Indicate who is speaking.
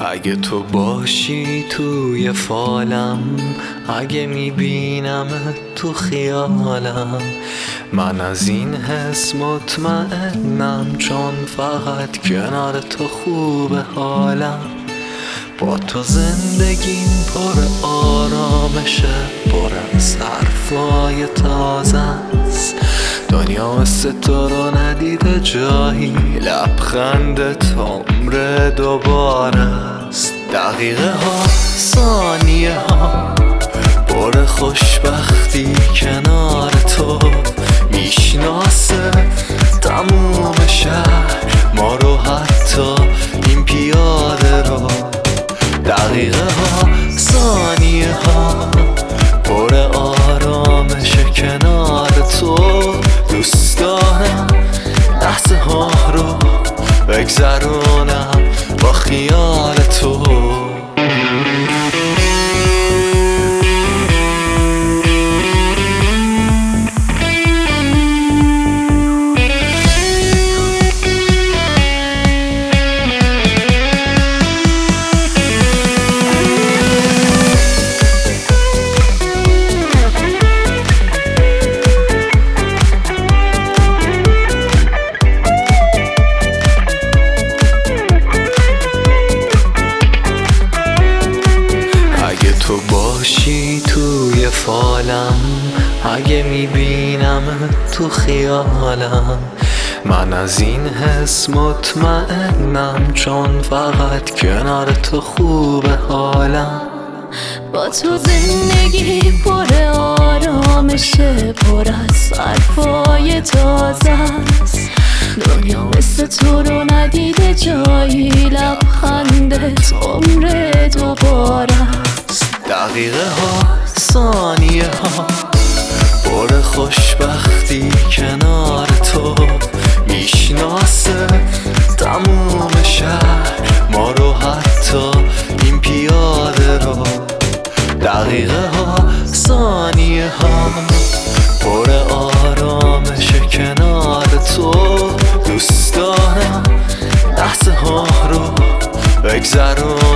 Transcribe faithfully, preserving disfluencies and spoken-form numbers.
Speaker 1: اگه تو باشی توی فالم، اگه میبینم تو خیالم، من از این حس مطمئنم، چون فقط کنار تو خوبه حالم. با تو زندگیم پر آرامشه، پر از حرفای تازه است. دنیا مثل تو رو ندیده جایی، لبخندت عمر دوباره است. دقیقه ها ثانیه ها پر خوشبختی کنار تو، میشناسه تموم شهر ما رو، حتی این پیاده رو. دقیقه ها ثانیه ها پر آرامش کنار تو، دوست دارم لحظه ها رو بگذرونم با خیال تو. تو باشی توی فالم، اگه میبینم تو خیالم، من از این حس مطمئنم، چون فقط کنار تو خوبه حالم.
Speaker 2: با تو زندگی پر آرامشه، پر از حرفای تازه است. دنیا مثل تو رو ندیده جایی، لبخندت عمر دوباره است.
Speaker 1: دقیقه ها ثانیه ها پر خوشبختی کنار تو، میشناسه تموم شهر ما رو، حتی این پیاده رو. دقیقه ها ثانیه ها پر آرامش کنار تو، دوست دارم لحظه ها رو بگذرونم